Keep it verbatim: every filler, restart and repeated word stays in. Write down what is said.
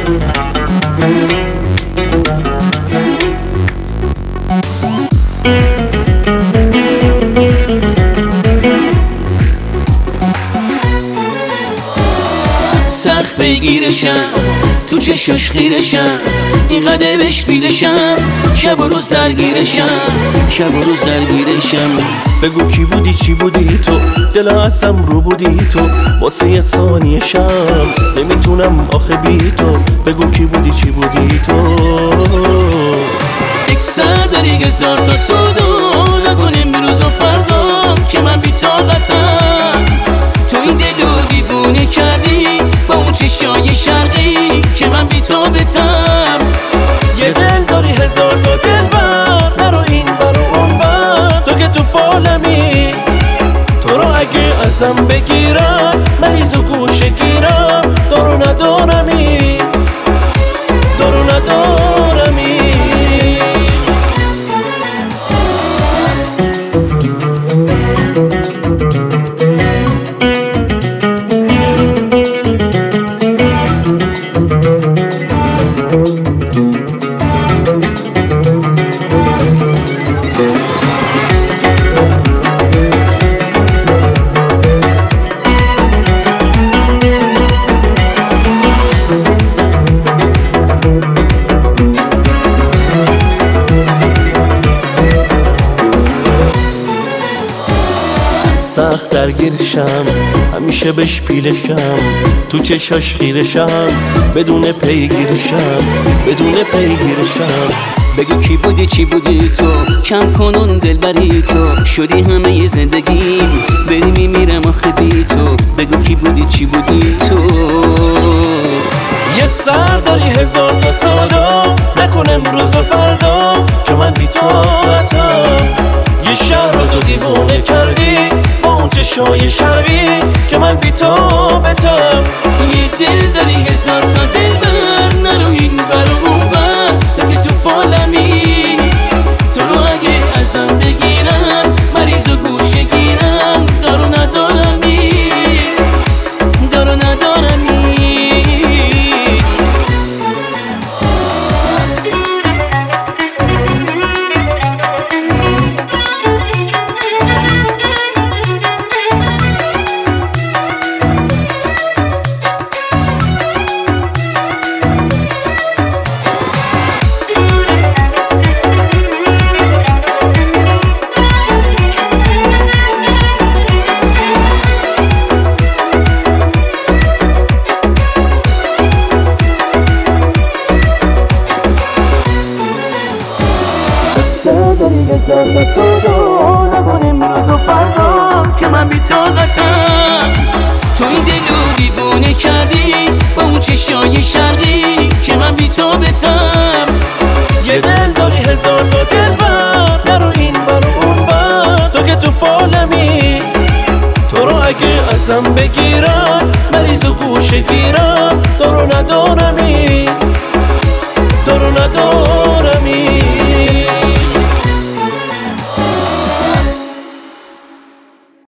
سخت پیگیرشم تو چشاش خیرشم اینقدر بهش بیلشم شب و روز درگیرشم شب و روز درگیرشم بگو کی بودی چی بودی تو دل ازم رو بودی تو واسه یه ثانیه شم نمیتونم آخه بی تو بگو کی بودی چی بودی تو یک سر داری هزار تا سودا نکنیم امروز و فردا که من بی طاقتم تو این دلو دیوونه کردی با اون چشای شرقی که من بی تابتم یه دل داری هزار تا دل بر نرو این برو اون بر تو که تو فالمی تو رو اگه ازم بگیرم مریض و گوشه گیرم دارو ندارمی دارو ندارمی سخت درگیرشم همیشه بهش پیلشم تو چشاش خیرشم بدون پیگیرشم بدون پیگیرشم بگو کی بودی چی بودی تو کم کنون دلبری تو شدی همه ی زندگیم بری میمیرم آخه بی تو بگو کی بودی چی بودی تو یه سر داری هزار تا سادا نکن امروز و فردا که من بی طاقتم یه شهر رو تو دیوونه کردی با اون چشای شرقی که من بی طاقتم یه دل داری هزار تا دل بر نرو این بر و اون بر تو که تو فالمی تو رو اگه ازم بگیرم مریض و گوشه گیرم دارو ندارمی دارو ندارمی نکن امروز و فردا که من بی طاقتم تو این دلو دیوونه کردی با اون چشای شرقی که من بی تابتم یه دل داری هزار تا دل بر نرو این برو اون بر تو که تو فالمی تو رو اگه ازم بگیرم مریض و گوشه گیرم